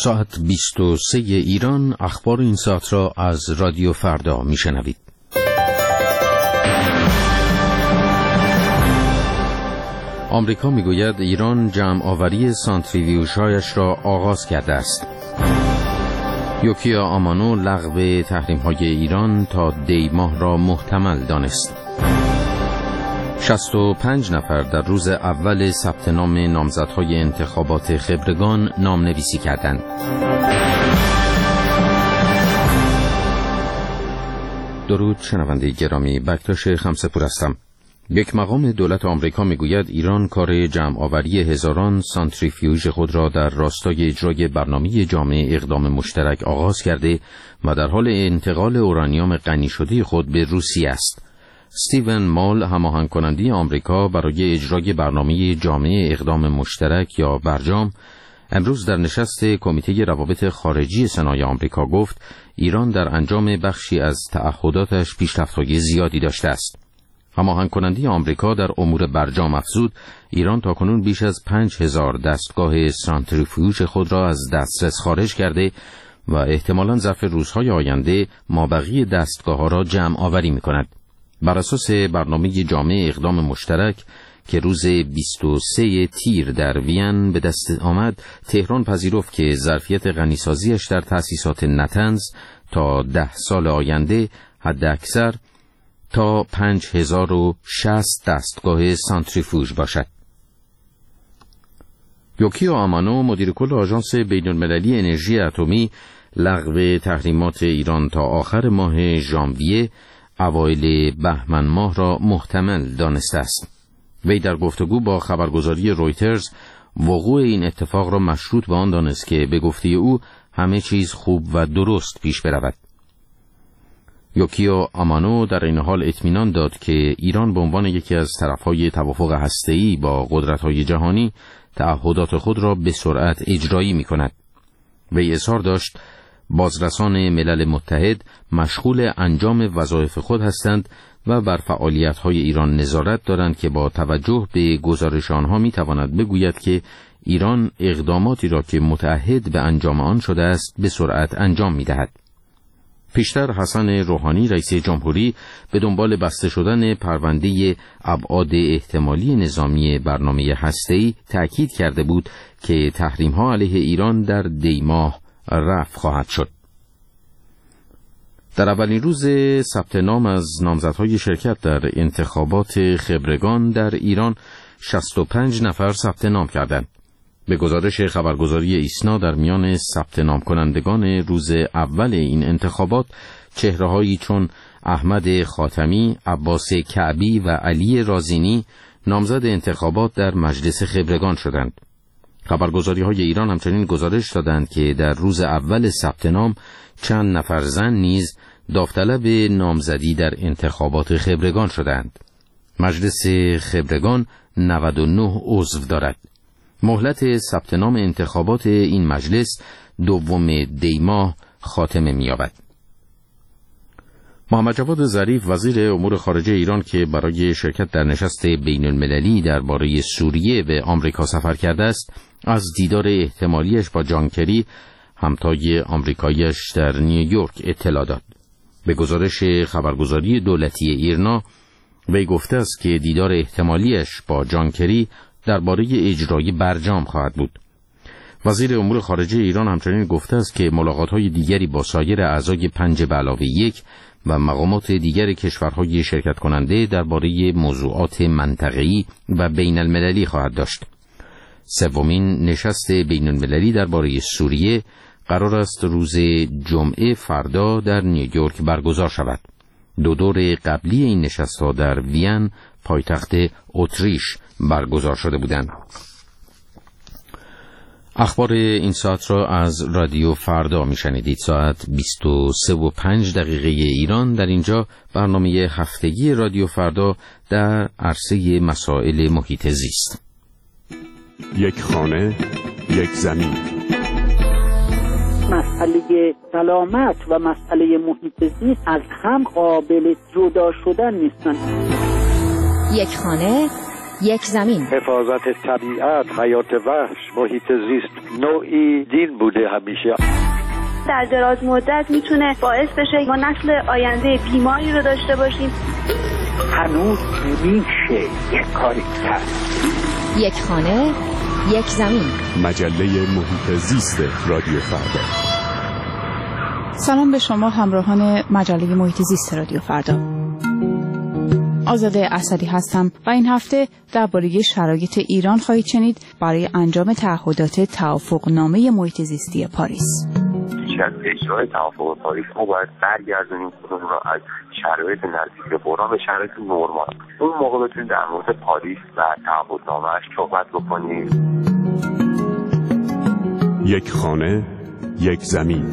ساعت 23 ایران اخبار این ساعت را از رادیو فردا میشنوید. آمریکا میگوید ایران جمع آوری سانتریفیوژهایش را آغاز کرده است. یوکیا آمانو لغو تحریم‌های ایران تا دی ماه را محتمل دانست. 65 نفر در روز اول ثبت نام نامزدهای انتخابات خبرگان نامنویسی کردند. درود شنونده گرامی، بکتاش خمسه‌پور هستم. یک مقام دولت آمریکا میگوید ایران کار جمع آوری هزاران سانتریفیوژ خود را در راستای اجرای برنامه جامع اقدام مشترک آغاز کرده و در حال انتقال اورانیوم غنی شده خود به روسیه است. استیون مال، هماهنگ کننده آمریکا برای اجرای برنامه جامع اقدام مشترک یا برجام، امروز در نشست کمیته روابط خارجی سنای آمریکا گفت ایران در انجام بخشی از تعهداتش پیشرفت‌های زیادی داشته است. هماهنگ کننده آمریکا در امور برجام افزود ایران تاکنون بیش از 5000 دستگاه سانتریفیوژ خود را از دسترس خارج کرده و احتمالاً ظرف روزهای آینده مابقی دستگاه‌ها را جمع آوری می‌کند. بر اساس برنامه جامع اقدام مشترک که روز 23 تیر در وین به دست آمد، تهران پذیرفت که ظرفیت غنیسازیش در تأسیسات نتنز تا 10 سال آینده حداکثر تا 5060 دستگاه سانتریفیوژ باشد. یوکیا آمانو، مدیر کل آژانس بین‌المللی انرژی اتمی، لغو تحریمات ایران تا آخر ماه ژانویه اوایل بهمن ماه را محتمل دانسته است. وی در گفتگو با خبرگزاری رویترز وقوع این اتفاق را مشروط به آن دانست که به گفته او همه چیز خوب و درست پیش برود. یوکیا آمانو در این حال اطمینان داد که ایران به عنوان یکی از طرفهای توافق هسته‌ای با قدرت‌های جهانی تعهدات خود را به سرعت اجرایی می‌کند. وی اظهار داشت بازرسان ملل متحد مشغول انجام وظایف خود هستند و بر فعالیت‌های ایران نظارت دارند که با توجه به گزارش آنها می‌تواند بگوید که ایران اقداماتی را که متعهد به انجام آن شده است به سرعت انجام می‌دهد. پیشتر حسن روحانی رئیس جمهوری به دنبال بسته شدن پرونده ابعاد احتمالی نظامی برنامه هسته‌ای تأکید کرده بود که تحریم‌ها علیه ایران در دی ماه رفع خواهد شد. در اولین روز ثبت نام از نامزدهای شرکت در انتخابات خبرگان در ایران 65 نفر ثبت نام کردند. به گزارش خبرگزاری ایسنا در میان ثبت نام کنندگان روز اول این انتخابات چهره‌هایی چون احمد خاتمی، عباس کعبی و علی رازینی نامزد انتخابات در مجلس خبرگان شدند. خبرگزاری‌های ایران همچنین گزارش دادند که در روز اول ثبت نام چند نفر زن نیز داوطلب نامزدی در انتخابات خبرگان شدند. مجلس خبرگان 99 عضو دارد. مهلت ثبت نام انتخابات این مجلس 2 دی ماه خاتمه می‌یابد. محمد جواد ظریف وزیر امور خارجه ایران که برای شرکت در نشست بین‌المللی درباره سوریه به آمریکا سفر کرده است، از دیدار احتمالیش با جان کری، همتای آمریکایی‌اش در نیویورک اطلاع داد. به گزارش خبرگزاری دولتی ایرنا، وی گفته است که دیدار احتمالیش با جان کری درباره اجرای برجام خواهد بود. وزیر امور خارجه ایران همچنین گفته است که ملاقات‌های دیگری با سایر اعضای 5+1 و مقامات دیگر کشورهای شرکت کننده درباره موضوعات منطقه‌ای و بین‌المللی خواهد داشت. سومین نشست بین‌المللی درباره سوریه قرار است روز جمعه فردا در نیویورک برگزار شود. 2 دور قبلی این نشست‌ها در وین، پایتخت اتریش، برگزار شده بودند. اخبار این ساعت را از رادیو فردا میشنیدید. ساعت 23:05 ایران. در اینجا برنامه هفتگی رادیو فردا در عرصه مسائل محیط زیست. یک خانه، یک زمین. مسئله سلامت و مسئله محیط زیست از هم قابل جدا شدن نیستند. یک خانه، یک زمین. حفاظت طبیعت، حیات وحش، محیط زیست نوعی دین بوده همیشه. در دراز مدت میتونه باعث بشه ما نسل آینده بیماری رو داشته باشیم. هنوز میشه یک کاری کرد. یک خانه، یک زمین. مجله محیط زیست رادیو فردا. سلام به شما همراهان مجله محیط زیست رادیو فردا. آزاده اسدی هستم و این هفته درباره شرایط ایران خواهید شنید برای انجام تعهدات توافقنامه محیط زیستی پاریس. از اجرای توافق پاریس ما باید برگردونیم خودمون را از شرایط نزدیک به بحران به شرایط نرمال. اون موقع بتونیم در مورد پاریس و تعهدنامه‌اش صحبت بکنیم. یک خانه، یک زمین.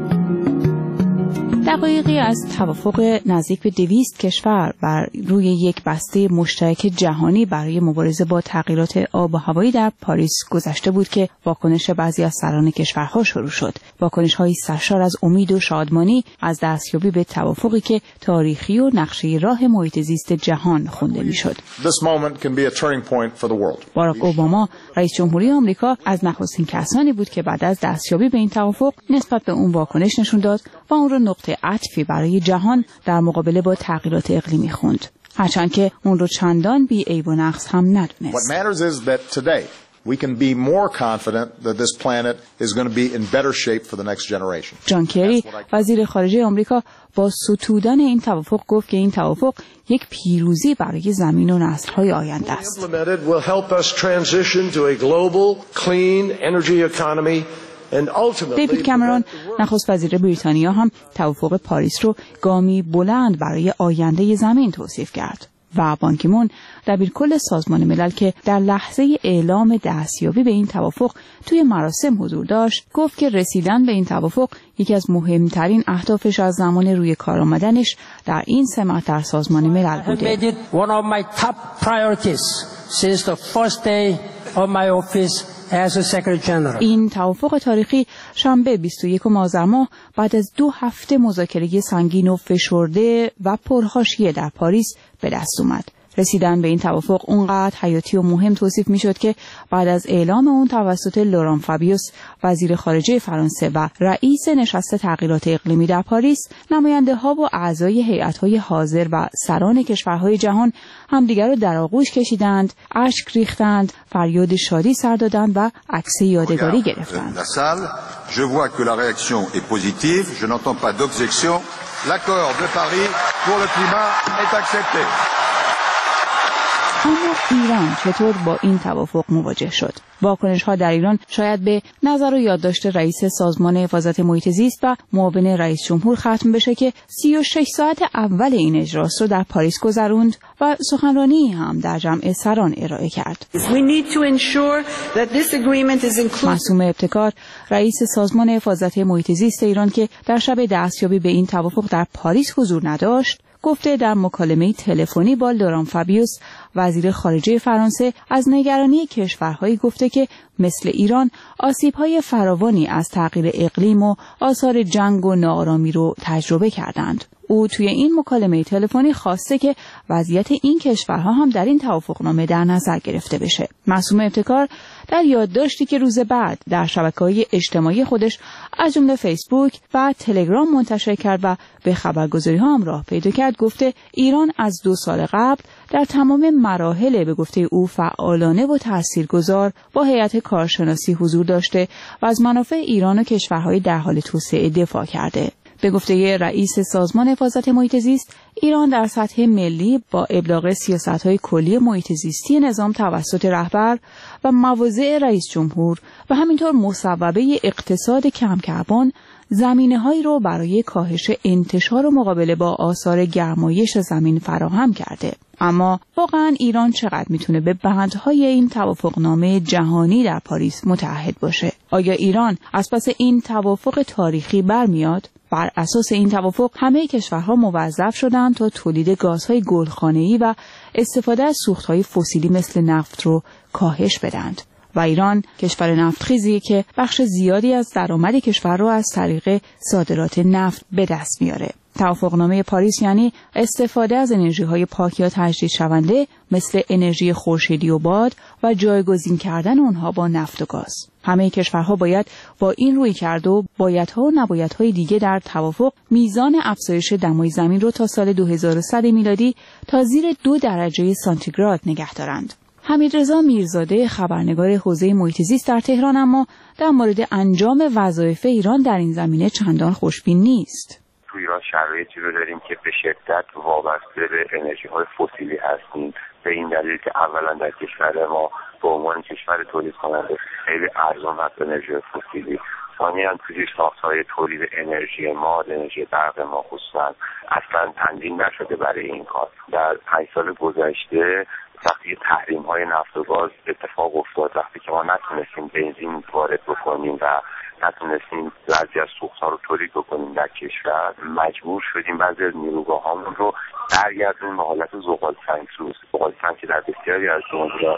دقایقی از توافق نزدیک به 200 کشور بر روی یک بسته مشترک جهانی برای مبارزه با تغییرات آب و هوایی در پاریس گذشته بود که واکنش بعضی از سران کشورها شروع شد. واکنش‌های سرشار از امید و شادمانی از دستیابی به توافقی که تاریخی و نقشه راه محیط زیست جهان خوانده می‌شد. باراک اوباما رئیس جمهوری آمریکا از نخستین کسانی بود که بعد از دستیابی به این توافق نسبت به اون واکنش نشون داد و اون رو نقطه عطفی برای جهان در مقابله با تغییرات اقلیمی خوند، هرچند که اون رو چندان بی عیب و نقص هم ندونست. جان کری وزیر خارجه آمریکا با ستودن این توافق گفت که این توافق یک پیروزی برای زمین و نسل‌های آینده است. دیوید کامرون نخست وزیر بریتانیا هم توافق پاریس رو گامی بلند برای آینده زمین توصیف کرد و بان کی مون دبیرکل سازمان ملل که در لحظه اعلام دستیابی به این توافق توی مراسم حضور داشت گفت که رسیدن به این توافق یکی از مهمترین اهدافش از زمان روی کار آمدنش در این سمت در سازمان ملل بوده. این توافق تاریخی شنبه 21 آذر ماه بعد از 2 هفته مذاکره سنگین و فشرده و پرحاشیه در پاریس به دست اومد. رسیدن به این توافق اونقدر حیاتی و مهم توصیف میشد که بعد از اعلام اون توسط لوران فابیوس وزیر خارجه فرانسه و رئیس نشست تغییرات اقلیمی در پاریس، نماینده ها و اعضای هیئت‌های حاضر و سران کشورهای جهان همدیگر رو در آغوش کشیدند، اشک ریختند، فریاد شادی سر دادند و عکس یادگاری گرفتند. اما ایران چطور با این توافق مواجه شد؟ واکنش‌ها در ایران شاید به نظر و یادداشت رئیس سازمان حفاظت محیط زیست و معاون رئیس جمهور ختم بشه که 36 ساعت اول این اجراست رو در پاریس گذروند و سخنرانی هم در جمع سران ارائه کرد. معصومه ابتکار رئیس سازمان حفاظت محیط زیست ایران که در شب دستیابی به این توافق در پاریس حضور نداشت، گفته در مکالمه تلفنی با لوران فابیوس وزیر خارجه فرانسه از نگرانی کشورهایی گفته که مثل ایران آسیب‌های فراوانی از تغییر اقلیم و آثار جنگ و ناآرامی رو تجربه کردند. او توی این مکالمه تلفنی خواسته که وضعیت این کشورها هم در این توافقنامه در نظر گرفته بشه. معصومه ابتکار در یادداشتی که روز بعد در شبکه‌های اجتماعی خودش از جمله فیسبوک و تلگرام منتشر کرد و به خبرگزاری‌ها هم راه پیدا کرد گفته ایران از 2 سال قبل در تمام مراحل به گفته او فعالانه و تاثیرگذار با هیئت کارشناسی حضور داشته و از منافع ایران و کشورهای در حال توسعه دفاع کرده. به گفته رئیس سازمان حفاظت محیط زیست، ایران در سطح ملی با ابلاغ سیاست‌های کلی محیط زیستی نظام توسط رهبر و مواضع رئیس جمهور و همینطور مصوبه اقتصاد کم کربن زمینه‌هایی رو برای کاهش انتشار و مقابله با آثار گرمایش زمین فراهم کرده. اما واقعا ایران چقدر میتونه به بندهای این توافقنامه جهانی در پاریس متعهد باشه؟ آیا ایران از پس این توافق تاریخی برمیاد؟ بر اساس این توافق همه کشورها موظف شدند تا تولید گازهای گلخانه‌ای و استفاده از سوختهای فسیلی مثل نفت رو کاهش بدند. و ایران کشور نفتخیزی که بخش زیادی از درآمد کشور رو از طریق صادرات نفت به دست میاره. توافقنامه پاریس یعنی استفاده از انرژی‌های پاک یا تجدید شونده مثل انرژی خورشیدی و باد و جایگزین کردن اونها با نفت و گاز. همه کشورها باید با این رویکرد و بایدها و نبایدهای دیگه در توافق میزان افزایش دمای زمین رو تا سال 2100 میلادی تا زیر 2 درجه سانتیگراد نگه دارند. حمیدرضا میرزاده خبرنگار حوزه محیط زیست در تهران اما در مورد انجام وظایف ایران در این زمینه چندان خوشبین نیست. تو ایران شرایطی رو داریم که به شدت وابسته به انرژی‌های فسیلی هستیم، به این دلیل که اولا در کشور ما به عنوان کشور تولید کننده خیلی ارزان هست انرژی فسیلی، ثانیاً توی ساخت‌های تولید انرژی ما، انرژی برق ما خصوصا اصلا تنظیم نشده برای این کار. در 5 سال گذشته وقتی تحریم‌های نفت و گاز اتفاق افتاد، وقتی که ما نتونستیم بنزین وارد بکنیم و نتونستیم بعضی از سوخت‌ها رو تولید بکنیم در کشور، مجبور شدیم بعضی از نیروگاه‌هامون رو برگردونیم به حالت زغال سنگسوز. زغال سنگ که در بسیاری از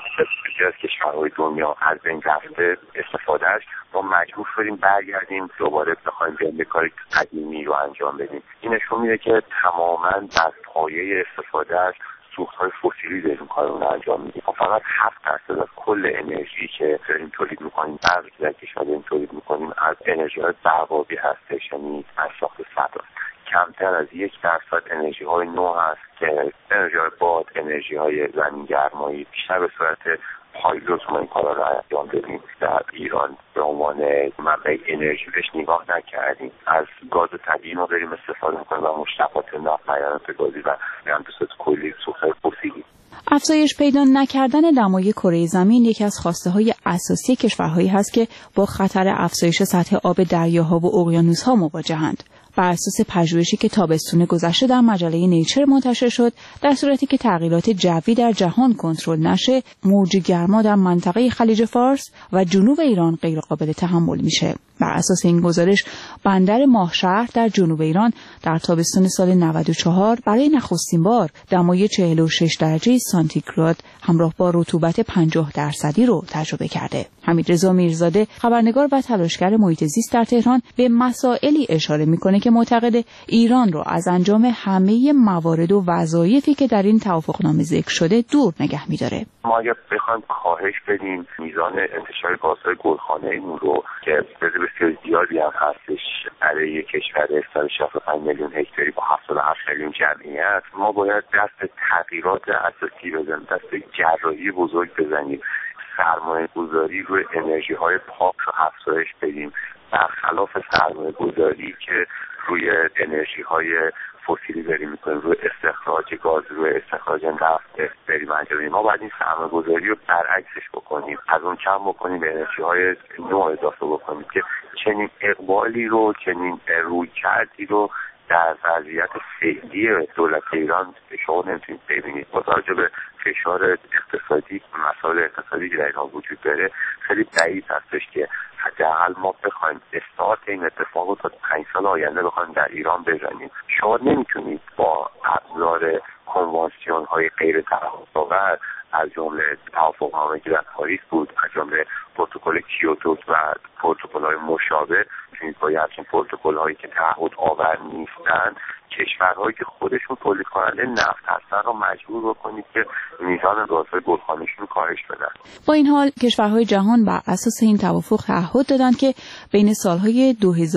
کشورهای دنیا از بین رفته استفادهش، ما مجبور شدیم برگردیم دوباره بخوایم به کار قدیمی رو انجام بدیم. این نشون میده که تماماً بر پایه استفادهش سوخت‌های فسیلی داریم کارمون انجام میدیم. فقط 7% از کل انرژی که داریم تولید میکنیم، برقی که در کشور داریم تولید میکنیم از انرژی‌های برق‌آبی هستش، یعنی از ساخت صدر. کمتر از 1% انرژی‌های نو هست که انرژی‌های باد، انرژی‌های زمین‌گرمایی، بیشتر به صورت پایلوت ما این کارا رو انجام بدیم. در ایران به عنوان منبع انرژی بهش نگاه نکردیم. از گاز طبیعی ما داریم استفاده می‌کنیم و مشتقات نفت، معدنات گازی و به صورت کلی سوخت‌های فسیلی. افزایش پیدا نکردن دمای کره زمین یکی از خواسته‌های اساسی کشورهایی هست که با خطر افزایش سطح آب دریاها و اقیانوس‌ها مواجهند. بر اساس پژوهشی که تابستون گذشته در مجله نیچر منتشر شد، در صورتی که تغییرات جوی در جهان کنترل نشه، موج گرما در منطقه خلیج فارس و جنوب ایران غیرقابل تحمل میشه. بر اساس این گزارش، بندر ماهشهر در جنوب ایران در تابستان سال 94 برای نخستین بار دمای 46 درجه سانتیگراد همراه با رطوبت 50% رو تجربه کرده. حمیدرضا میرزاده خبرنگار و تلاشگر محیط زیست در تهران به مسائلی اشاره میکنه که معتقد ایران رو از انجام همه موارد و وظایفی که در این توافقنامه ذکر شده دور نگه می‌داره. ما اگر بخوایم کاهش بدیم میزان انتشار گازهای گلخانه‌ایمون رو که بسیار زیادی هم هستش برای یک کشور 165 میلیون هکتاری با 77 میلیون جمعیت، ما باید دست تغییرات اساسی بزنیم، دست جراحی بزرگ بزنیم، سرمایه گذاری روی انرژی های پاک رو افزایش بدیم، برخلاف سرمایه گذاری که روی انرژی های فسیلی داریم میکنیم، روی استخراج گاز، روی استخراج نفت داریم انجام میدیم. ما باید این سرمایه گذاری رو برعکسش بکنیم، از اون کم بکنیم، به انرژی های نو اضافه بکنیم که چنین اقبالی رو، چنین رویکردی رو در وضعیت فعلی دولت ایران شما نمیتونید ببینید. با توجه به فشار اقتصادی، مسائل اقتصادی که در ایران وجود داره، خیلی بعید هستش که حداقل ما بخوایم استارت این اتفاق رو تا 5 سال آینده بخوایم در ایران بزنیم. شما نمیتونید با ابزار کنوانسیون های غیر تعهدآور از جمله توافقنامه‌ای که در پاریس بود، از جمله پروتکل کیوتو و پروتکل‌های مشابه، چون با همچین پروتکل‌هایی که تعهدآور نیستن، کشورهایی که خودشون تولید کننده نفت هستن رو مجبور بکنید که میزان گازهای گلخانه‌شون کاهش بدن. با این حال کشورهای جهان بر اساس این توافق تعهد دادند که بین سالهای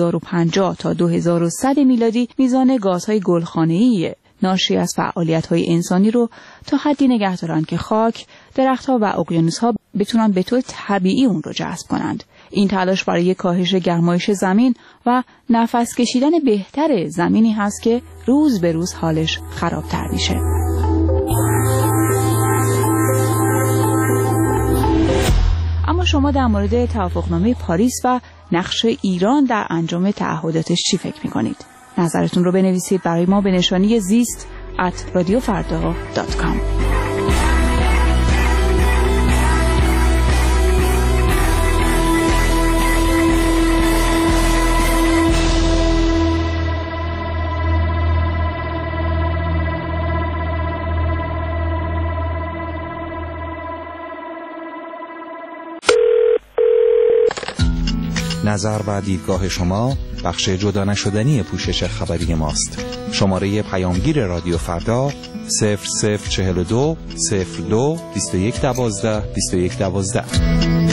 2050 تا 2100 میلادی میزان گازهای گلخانه‌ای ناشی از فعالیت‌های انسانی رو تا حدی نگه دارند که خاک، درخت‌ها و اقیانوس‌ها بتونن به طور طبیعی اون رو جذب کنند. این تلاش برای کاهش گرمایش زمین و نفس کشیدن بهتر زمینی هست که روز به روز حالش خرابتر میشه. اما شما در مورد توافقنامه پاریس و نقش ایران در انجام تعهداتش چی فکر می‌کنید؟ نظرتون رو بنویسید برای ما به نشانی zist@radiofarda.com. نظر و دیدگاه شما بخش جدا نشدنی پوشش خبری ماست. شماره پیامگیر رادیو فردا 0042 02 2112 2112.